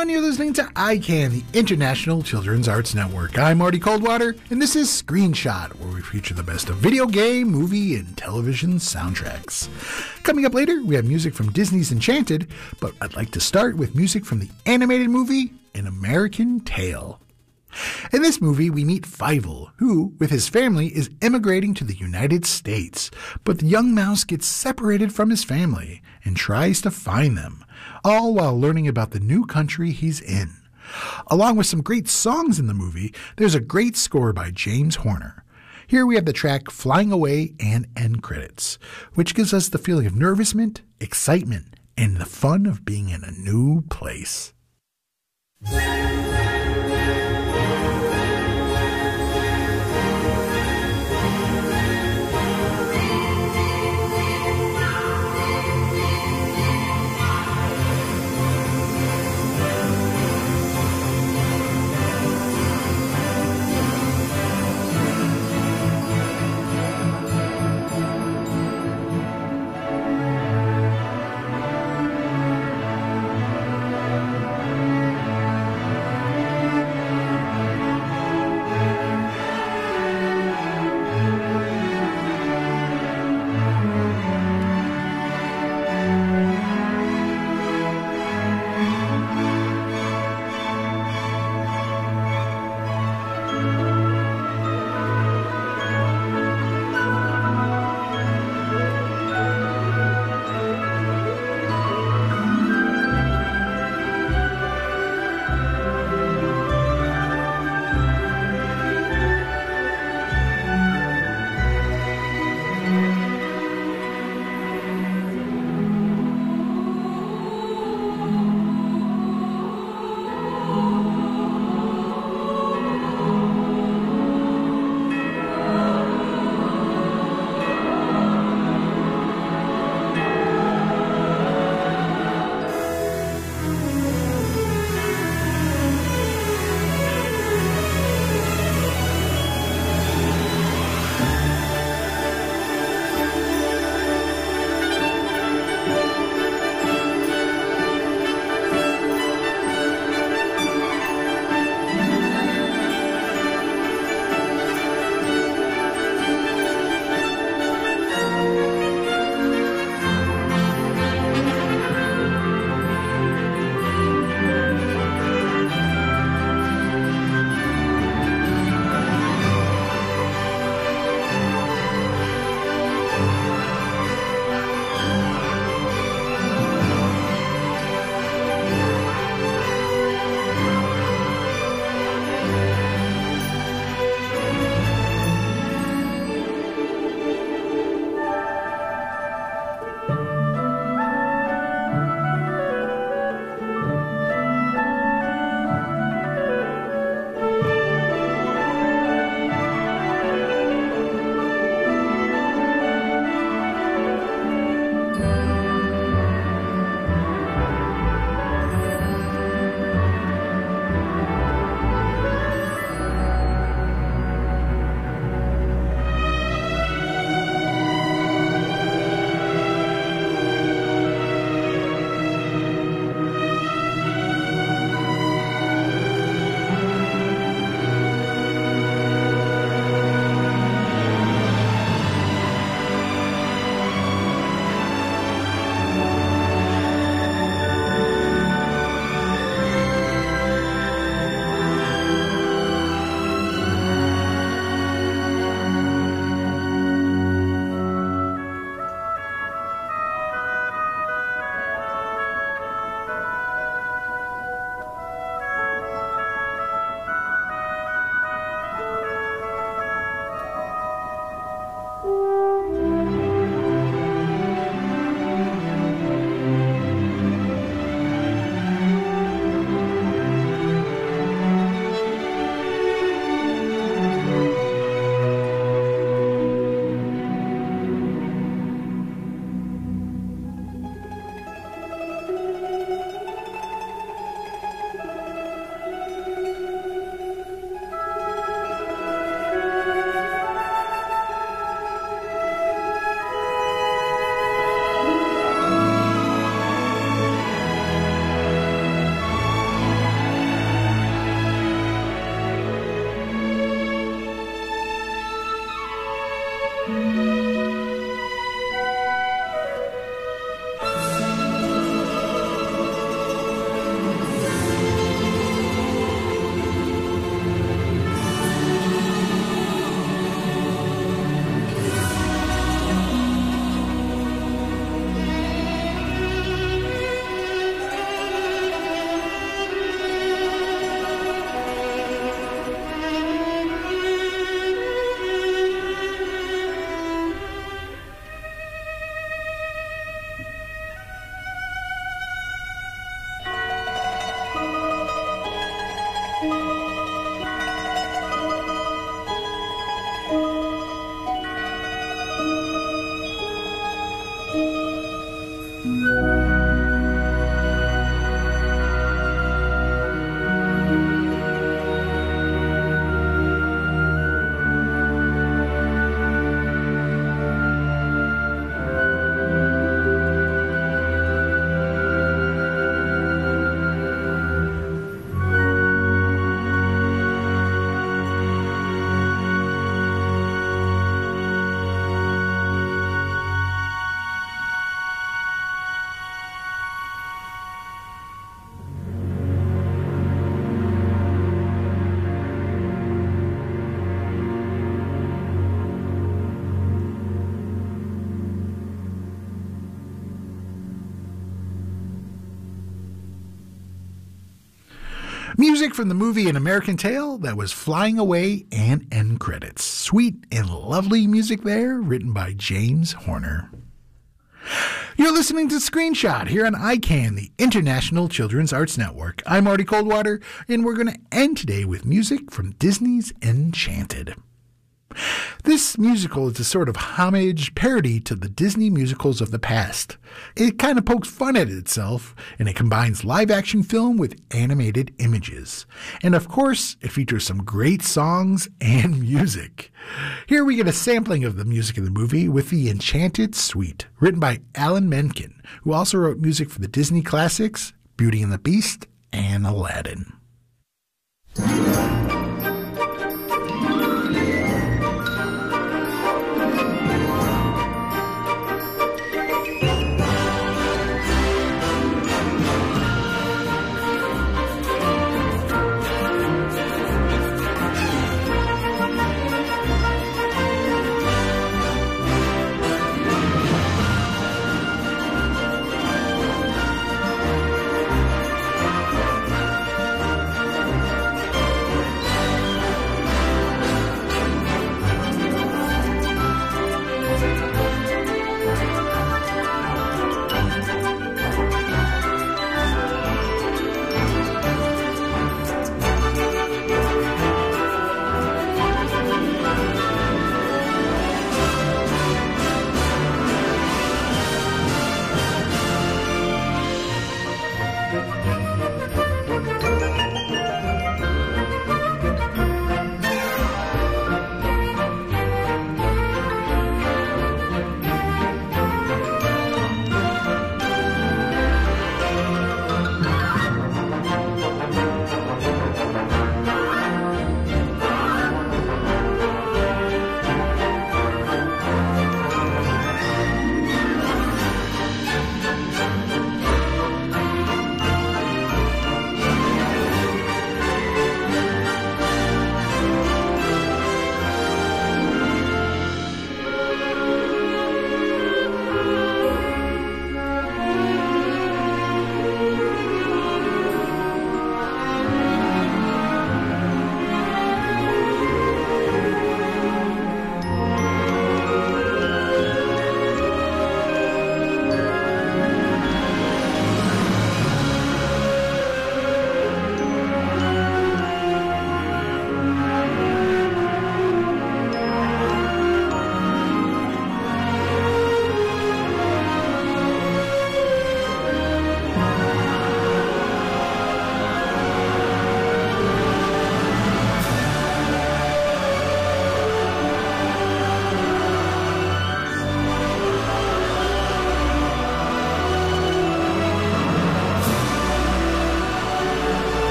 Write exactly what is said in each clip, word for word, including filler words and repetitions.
everyone. You're listening to I CAN, the International Children's Arts Network. I'm Marty Coldwater, and this is Screenshot, where we feature the best of video game, movie, and television soundtracks. Coming up later, we have music from Disney's Enchanted, but I'd like to start with music from the animated movie An American Tail. In this movie, we meet Fievel, who, with his family, is immigrating to the United States. But the young mouse gets separated from his family and tries to find them, all while learning about the new country he's in. Along with some great songs in the movie, there's a great score by James Horner. Here we have the track Flying Away and end credits, which gives us the feeling of nervousness, excitement, and the fun of being in a new place. Music from the movie An American Tail that was flying away and end credits. Sweet and lovely music there, written by James Horner. You're listening to Screenshot here on I CAN, the International Children's Arts Network. I'm Marty Coldwater, and we're going to end today with music from Disney's Enchanted. This musical is a sort of homage parody to the Disney musicals of the past. It kind of pokes fun at itself, and it combines live-action film with animated images. And of course, it features some great songs and music. Here we get a sampling of the music of the movie with the Enchanted Suite, written by Alan Menken, who also wrote music for the Disney classics Beauty and the Beast and Aladdin.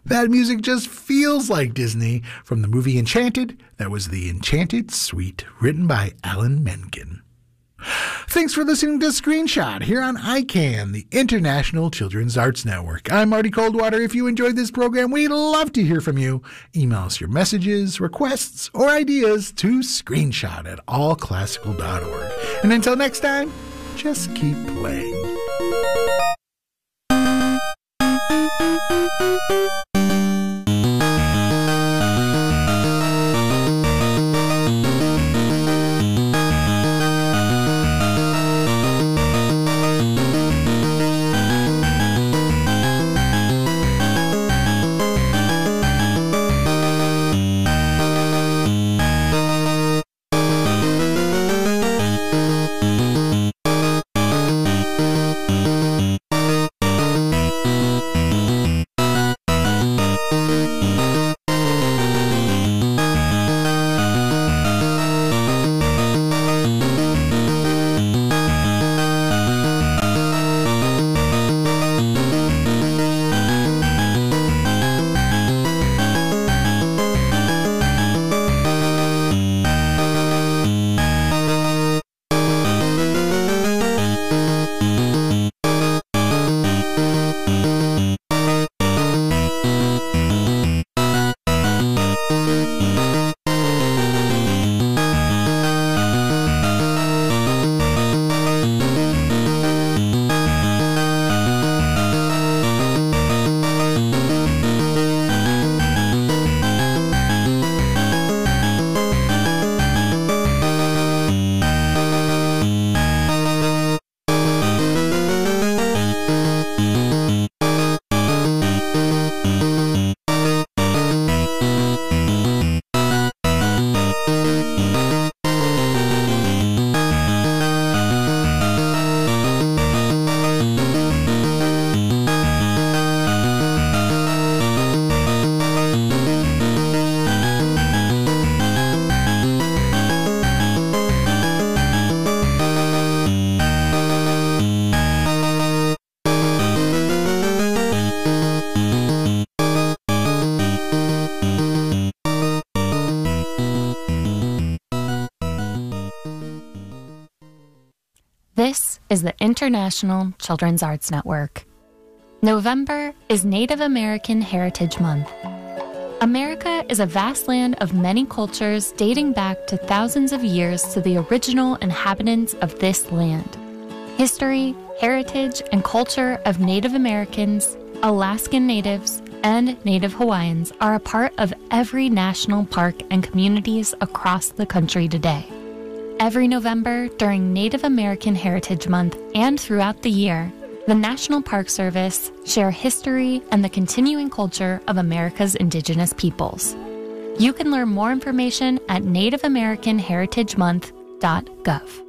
That music just feels like Disney from the movie Enchanted. That was The Enchanted Suite, written by Alan Menken. Thanks for listening to Screenshot here on I CAN, the International Children's Arts Network. I'm Marty Coldwater. If you enjoyed this program, we'd love to hear from you. Email us your messages, requests, or ideas to screenshot at all classical dot org. And until next time, just keep playing. This is the International Children's Arts Network. November is Native American Heritage Month. America is a vast land of many cultures dating back to thousands of years to the original inhabitants of this land. History, heritage, and culture of Native Americans, Alaskan Natives, and Native Hawaiians are a part of every national park and communities across the country today. Every November, during Native American Heritage Month and throughout the year, the National Park Service share history and the continuing culture of America's indigenous peoples. You can learn more information at native american heritage month dot gov.